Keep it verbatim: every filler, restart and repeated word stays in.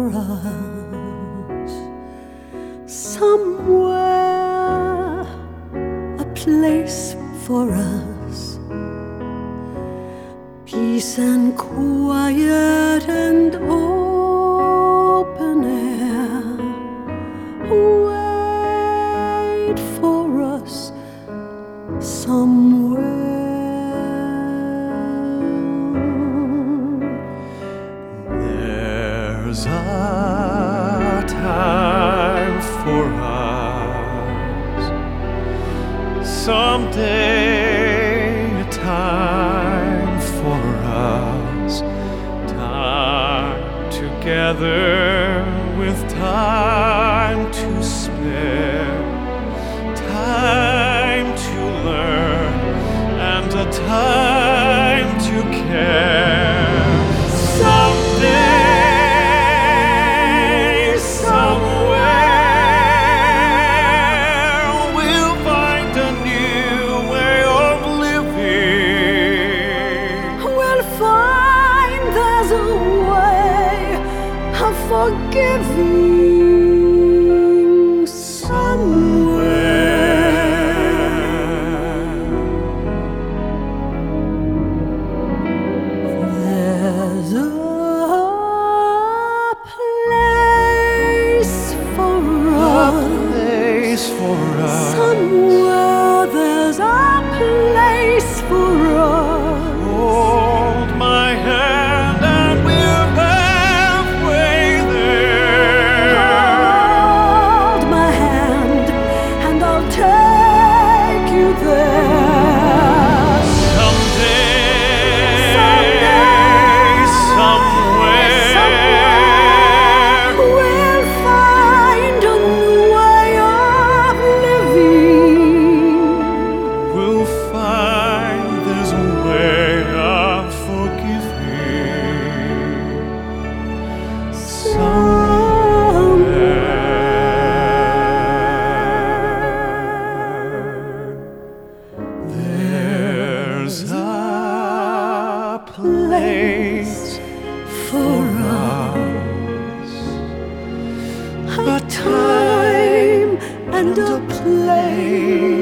for us. Somewhere, a place for us. Peace and quiet and open air. Wait for us somewhere. There's a time for us, someday a time for us, time together with time to spare, time to learn and a time to care. Someday, somewhere, we'll find a new way of living. We'll find there's a way of forgiving somewhere. There's a place for us. Place for us. Somewhere there's a place for us. Hold my hand and we're halfway there. Hold my hand and I'll take you there. Someday, Someday, somewhere, somewhere, we'll find a new way of living. we'll find there's a way of forgiving. Somewhere there's a place For us, a time and a place.